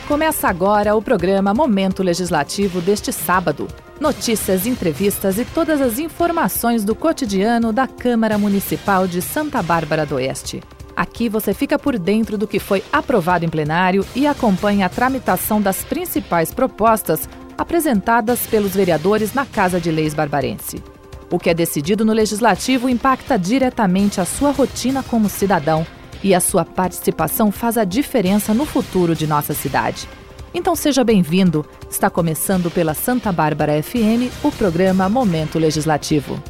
Começa agora o programa Momento Legislativo deste sábado. Notícias, entrevistas e todas as informações do cotidiano da Câmara Municipal de Santa Bárbara do Oeste. Aqui você fica por dentro do que foi aprovado em plenário e acompanha a tramitação das principais propostas apresentadas pelos vereadores na Casa de Leis barbarense. O que é decidido no Legislativo impacta diretamente a sua rotina como cidadão e a sua participação faz a diferença no futuro de nossa cidade. Então seja bem-vindo. Está começando pela Santa Bárbara FM o programa Momento Legislativo.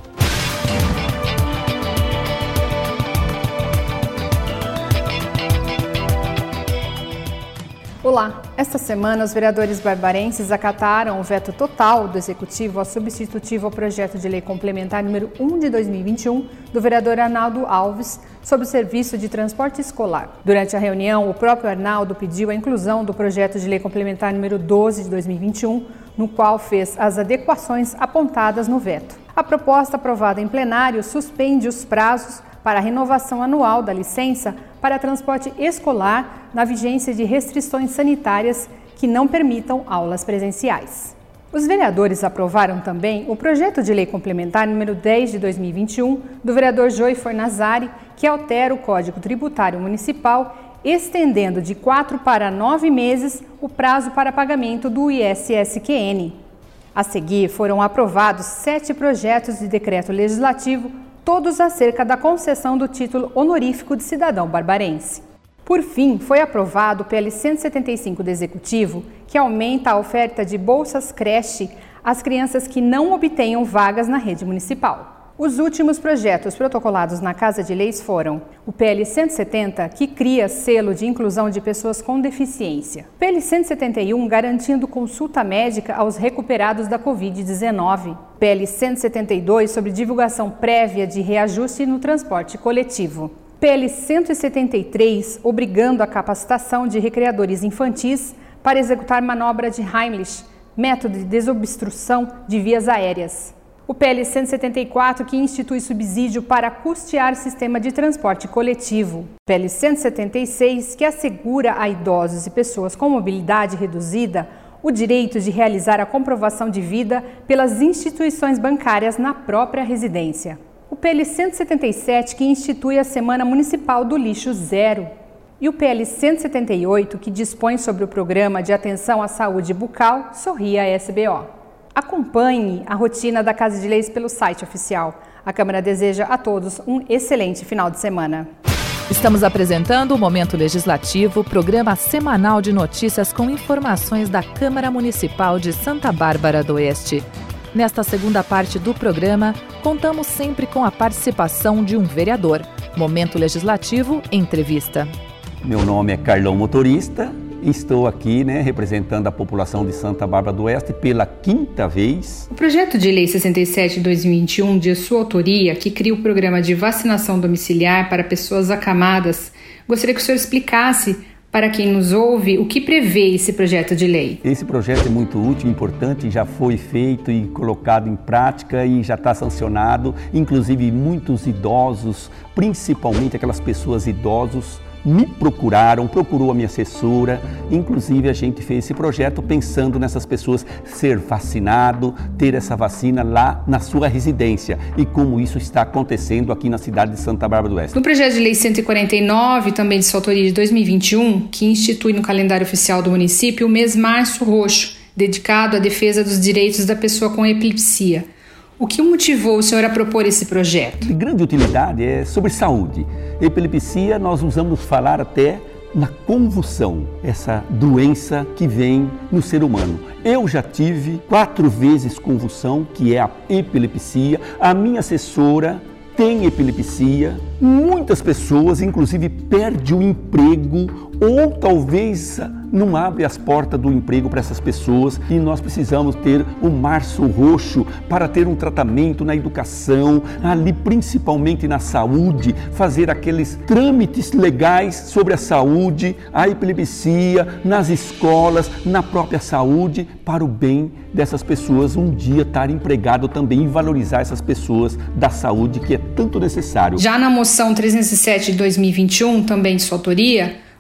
Olá! Esta semana, os vereadores barbarenses acataram o veto total do Executivo ao substitutivo ao projeto de lei complementar número 1 de 2021 do vereador Arnaldo Alves sobre o serviço de transporte escolar. Durante a reunião, o próprio Arnaldo pediu a inclusão do projeto de lei complementar número 12 de 2021, no qual fez as adequações apontadas no veto. A proposta aprovada em plenário suspende os prazos para a renovação anual da licença para transporte escolar na vigência de restrições sanitárias que não permitam aulas presenciais. Os vereadores aprovaram também o projeto de lei complementar número 10 de 2021 do vereador Joey Fornazari, que altera o Código Tributário Municipal, estendendo de 4 para 9 meses o prazo para pagamento do ISSQN. A seguir, foram aprovados 7 projetos de decreto legislativo, todos acerca da concessão do título honorífico de cidadão barbarense. Por fim, foi aprovado o PL 175 do Executivo, que aumenta a oferta de bolsas creche às crianças que não obtenham vagas na rede municipal. Os últimos projetos protocolados na Casa de Leis foram o PL 170, que cria selo de inclusão de pessoas com deficiência. PL 171, garantindo consulta médica aos recuperados da Covid-19. PL 172, sobre divulgação prévia de reajuste no transporte coletivo. PL 173, obrigando a capacitação de recreadores infantis para executar manobra de Heimlich, método de desobstrução de vias aéreas. O PL 174, que institui subsídio para custear sistema de transporte coletivo. PL 176, que assegura a idosos e pessoas com mobilidade reduzida o direito de realizar a comprovação de vida pelas instituições bancárias na própria residência. O PL 177, que institui a Semana Municipal do Lixo Zero. E o PL 178, que dispõe sobre o Programa de Atenção à Saúde Bucal Sorria SBO. Acompanhe a rotina da Casa de Leis pelo site oficial. A Câmara deseja a todos um excelente final de semana. Estamos apresentando o Momento Legislativo, programa semanal de notícias com informações da Câmara Municipal de Santa Bárbara do Oeste. Nesta segunda parte do programa, contamos sempre com a participação de um vereador. Momento Legislativo, entrevista. Meu nome é Carlão Motorista. Estou aqui, representando a população de Santa Bárbara do Oeste pela 5ª vez. O projeto de lei 67 de 2021, de sua autoria, que cria o programa de vacinação domiciliar para pessoas acamadas, gostaria que o senhor explicasse para quem nos ouve o que prevê esse projeto de lei. Esse projeto é muito útil, importante, já foi feito e colocado em prática e já está sancionado. Inclusive muitos idosos, principalmente aquelas pessoas idosas, me procurou a minha assessora, inclusive a gente fez esse projeto pensando nessas pessoas ser vacinado, ter essa vacina lá na sua residência e como isso está acontecendo aqui na cidade de Santa Bárbara do Oeste. No projeto de lei 149, também de sua autoria de 2021, que institui no calendário oficial do município o mês Março Roxo, dedicado à defesa dos direitos da pessoa com epilepsia. O que motivou o senhor a propor esse projeto? De grande utilidade é sobre saúde. Epilepsia nós usamos falar até na convulsão, essa doença que vem no ser humano. Eu já tive 4 vezes convulsão, que é a epilepsia. A minha assessora tem epilepsia. Muitas pessoas, inclusive, perdem o emprego ou talvez não abre as portas do emprego para essas pessoas e nós precisamos ter o Março Roxo para ter um tratamento na educação, ali principalmente na saúde, fazer aqueles trâmites legais sobre a saúde, a epilepsia, nas escolas, na própria saúde, para o bem dessas pessoas um dia estar empregado também e valorizar essas pessoas da saúde que é tanto necessário. Já na moção 307 de 2021, também de sua autoria,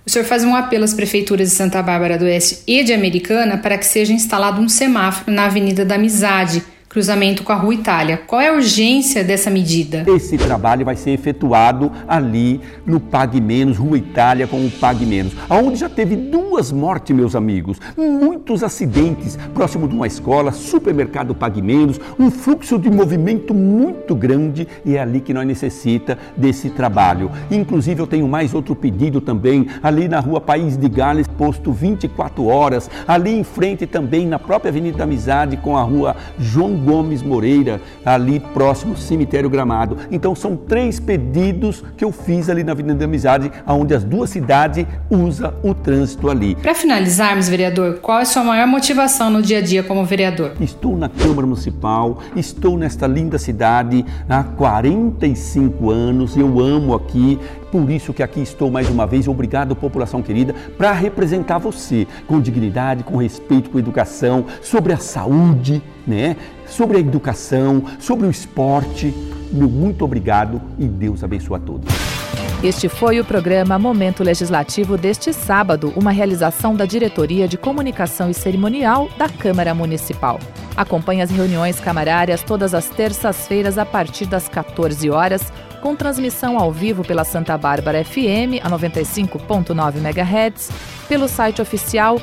O senhor faz um apelo às prefeituras de Santa Bárbara do Oeste e de Americana para que seja instalado um semáforo na Avenida da Amizade, cruzamento com a Rua Itália. Qual é a urgência dessa medida? Esse trabalho vai ser efetuado ali no Pague Menos, Rua Itália com o Pague Menos, onde já teve 2 mortes, meus amigos, muitos acidentes próximo de uma escola, supermercado Pague Menos, um fluxo de movimento muito grande, e é ali que nós necessitamos desse trabalho. Inclusive eu tenho mais outro pedido também, ali na Rua País de Gales, posto 24 horas, ali em frente também na própria Avenida da Amizade com a Rua João Gomes Moreira, ali próximo ao Cemitério Gramado. Então são 3 pedidos que eu fiz ali na Avenida da Amizade, onde as 2 cidades usam o trânsito ali. Para finalizarmos, vereador, qual é a sua maior motivação no dia a dia como vereador? Estou na Câmara Municipal, estou nesta linda cidade há 45 anos, eu amo aqui, por isso que aqui estou mais uma vez. Obrigado, população querida, para representar você com dignidade, com respeito, com educação, sobre a saúde, né? Sobre a educação, sobre o esporte. Meu muito obrigado e Deus abençoe a todos. Este foi o programa Momento Legislativo deste sábado, uma realização da Diretoria de Comunicação e Cerimonial da Câmara Municipal. Acompanhe as reuniões camarárias todas as terças-feiras a partir das 14 horas, com transmissão ao vivo pela Santa Bárbara FM, a 95.9 MHz, pelo site oficial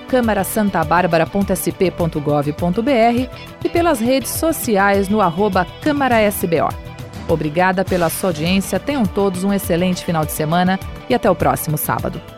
camarasantabarbara.sp.gov.br e pelas redes sociais no @CâmaraSBO. Obrigada pela sua audiência, tenham todos um excelente final de semana e até o próximo sábado.